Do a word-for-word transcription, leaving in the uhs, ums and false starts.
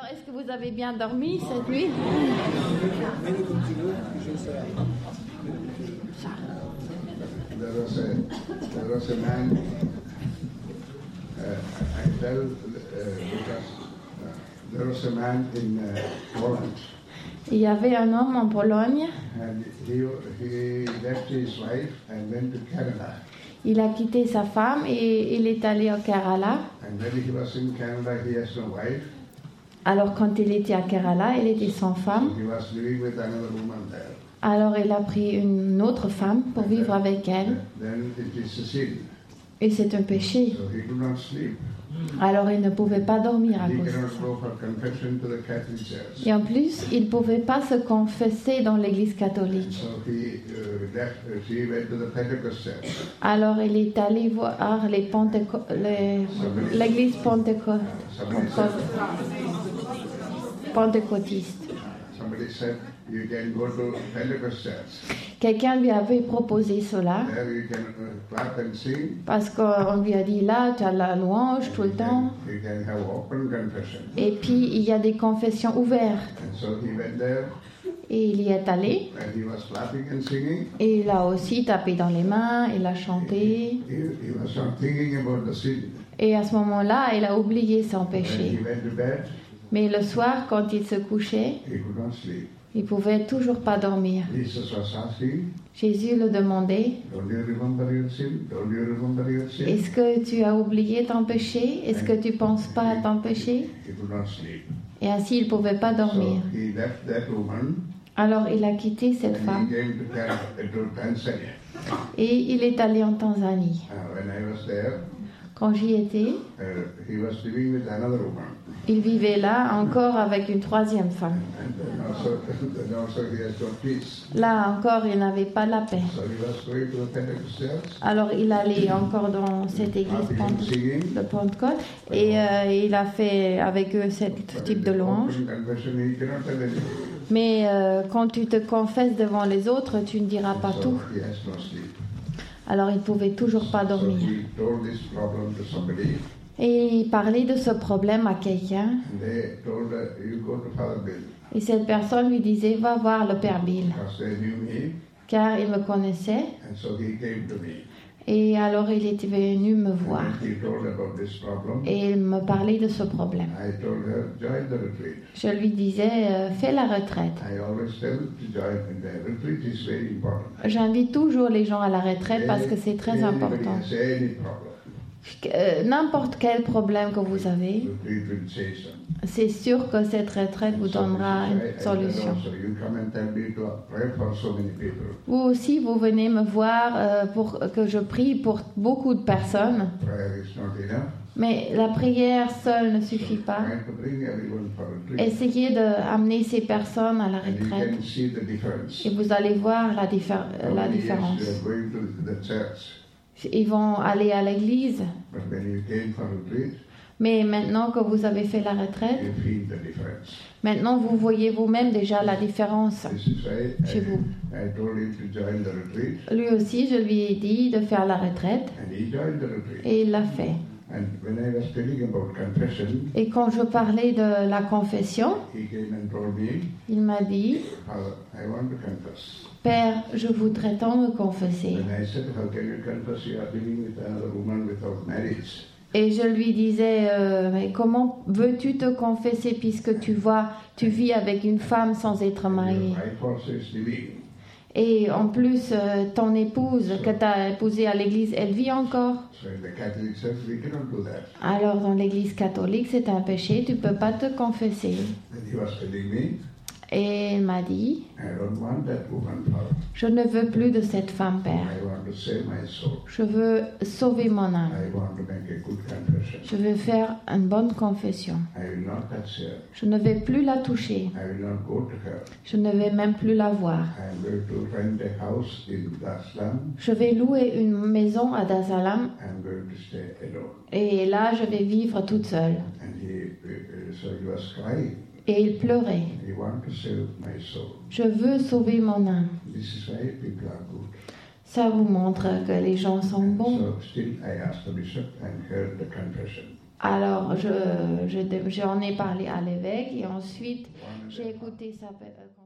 Alors, est-ce que vous avez bien dormi cette nuit? There was a, there was a man, uh, I tell, uh, because uh, there was a man in uh, Poland, Il y avait un homme en Pologne. and he, he left his wife and went to Canada. Il a quitté sa femme et il est allé au Kerala. And when he was in Canada, he has no wife. Alors, quand il était à Kerala, il était sans femme. He was living with another woman there. Alors, il a pris une autre femme pour vivre avec elle. Then it is a sin. Et c'est un péché. So he could not sleep. Alors, il ne pouvait pas dormir à He cause de cannot ça. go for confession to the Catholic Church. Et en plus, il ne pouvait pas se confesser dans l'église catholique. So he uh, left. Uh, he went to the Pentecost Church. Alors, il est allé voir les Penteco- les- l'église Penteco- Somebody Penteco- said, pentecôtiste. somebody said, you can go to Pentecost Church. Quelqu'un lui avait proposé cela There you can uh, clap and sing. parce qu'on lui a dit là, tu as la louange tout le You temps. can, you can have open confession. Et puis, il y a des confessions ouvertes. And so he went there Et il y est allé. and he was clapping and singing. Et il a aussi tapé dans les mains, il a chanté. He, he was not thinking about the sin. Et à ce moment-là, il a oublié son When he péché. went to bed, Mais le soir, quand il se couchait, he could not sleep. il pouvait toujours pas dormir. Jesus was asking, Jésus le demandait, don't you remember your sin? Don't you remember your sin? est-ce que tu as oublié ton péché? Est-ce que tu penses pas à ton péché? He could not sleep. Et ainsi, il pouvait pas dormir. So he left that woman Alors, il a quitté cette and femme he came to, Canada, to Tanzania. et il est allé en Tanzanie. Uh, when I was there, Quand j'y étais, uh, he was living with another woman. il vivait là encore avec une troisième femme. And then also, then also he has no peace. Là encore, il n'avait pas la paix. So he was going to the Pentecost Church, Alors, il allait encore dans cette église clapping and Pente- singing. de Pentecôte et euh, il a fait avec eux ce But type in de the louange. open confession, he cannot tell anything. Mais euh, quand tu te confesses devant les autres, tu ne diras pas So tout. he has no sleep. Alors, il ne pouvait toujours pas So dormir. he told this problem to somebody, Et il parlait de ce problème à quelqu'un. and they told her, you go to Father Bill, Et cette personne lui disait, va voir le Père Bill. because they knew me, Car il me connaissait. and so he came to me. Et alors, il était venu me And voir. then he told about this problem. Et il me parlait de ce problème. I told her, join the retreat. Je lui disais, euh, fais la retraite. I always tell to join in the retreat is very important. J'invite toujours les gens à la retraite parce que c'est très Anybody important. has any problem, Euh, N'importe quel problème que vous avez, retreat will say something. c'est sûr que cette retraite vous So donnera this is une why- and then solution. also you come and tell me to pray for so many people. Vous aussi, vous venez me voir euh, pour que je prie pour beaucoup de personnes, Prayer is not enough. mais la prière seule ne suffit pas. Try to bring everyone for retreat. Essayez d'amener ces personnes à la And you retraite can see the difference. et vous allez voir la, diffé- How la many years différence. you are going to the church, Ils vont aller à l'église, but when you came for retreat, mais maintenant que vous avez fait la retraite, you feel the difference. maintenant vous voyez vous-même déjà la différence. This is why Chez vous. I, I told him to join the retreat, Lui aussi, je lui ai dit de faire la retraite and he joined the retreat. et il l'a fait. And when I was telling about confession, Et quand je parlais de la confession, he came and told me, il m'a dit, Father, I want to confess. Père, je voudrais tant me confesser. And I said, how can you confess? You are living with another woman without marriage. Et je lui disais, euh, mais comment veux-tu te confesser puisque tu vois, tu vis avec une femme sans être And mariée? your wife also is living. Et en plus, euh, ton épouse que tu as épousée à l'église, elle vit encore. So in the Catholic Church, we cannot do that. Alors dans l'église catholique, c'est un péché, tu peux pas te confesser. And he was telling me, Et elle m'a dit, I don't want that woman, Father. je ne veux plus de cette femme, Père. I want to save my soul. Je veux sauver mon âme. I want to make a good confession. Je veux faire une bonne confession. I will not touch her. Je ne vais plus la toucher. I will not go to her. Je ne vais même plus la voir. I am going to rent a house in Daslam. Je vais louer une maison à Dar es Salaam I am going to stay alone. et là, je vais vivre toute seule. And he, uh, so he was crying. Et il pleurait. He wanted to save my soul. Je veux sauver mon âme. This is why people are good. Ça vous montre que les gens sont bons. So still I asked the bishop and heard the confession. Alors, je, je, j'en ai parlé à l'évêque et ensuite j'ai écouté sa.